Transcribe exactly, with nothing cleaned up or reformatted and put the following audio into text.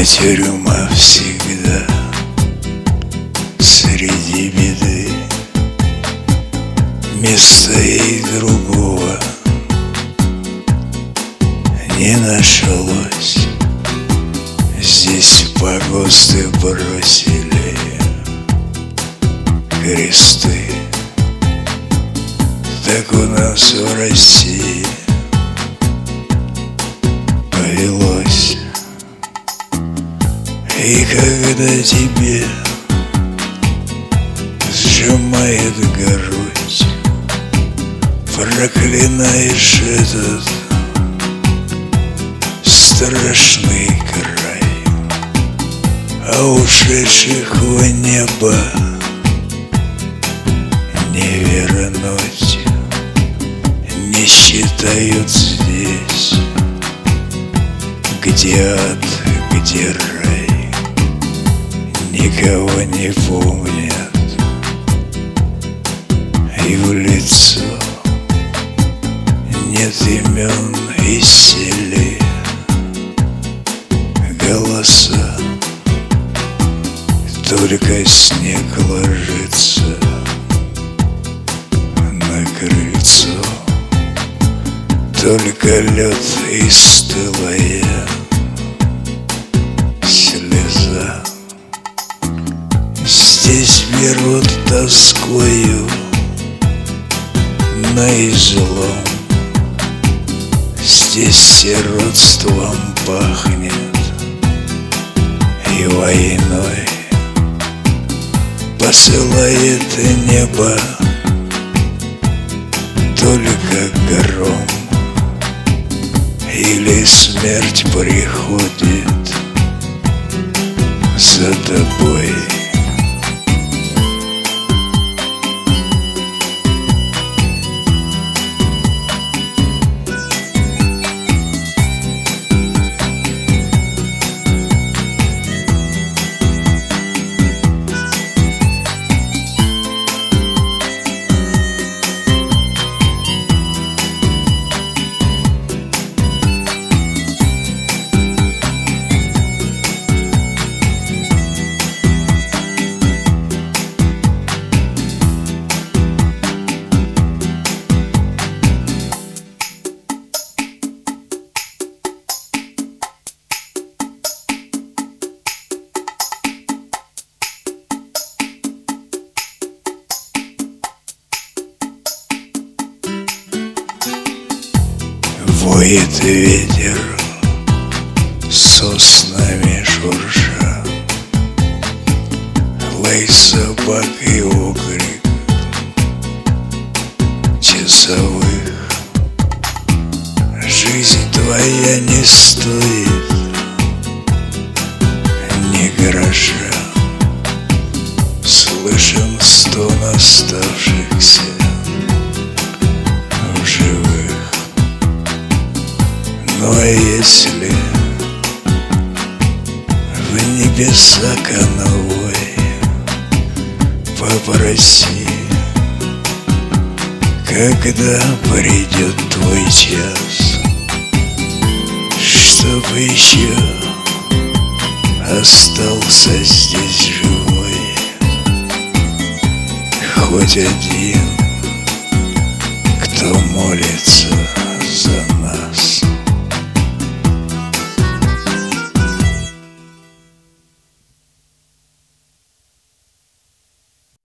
тюрьма всегда среди беды, места ей другого не нашлось. Здесь погосты бросили кресты. Так у нас в России повелось. И когда тебе сжимает грудь, проклинаешь этот страшный край, а ушедших в небо не вернуть. Не считают здесь, где ад, где рай, никого не помнят, и в лицо нет имен и сели голоса. Только снег ложится на крыльцо, только лед и стылая слеза. Здесь берут тоскою на излом, здесь сиротством пахнет и войной. Посылает небо только гром, или смерть приходит за тобой. Воет ветер, соснами шурша, лай собак и окрик часовых. Жизнь твоя не стоит ни гроша. Слышен стон оставшихся в живых. Ну а если в небеса конвой, попроси, когда придет твой час, чтоб еще остался здесь живой хоть один, кто молится за нас.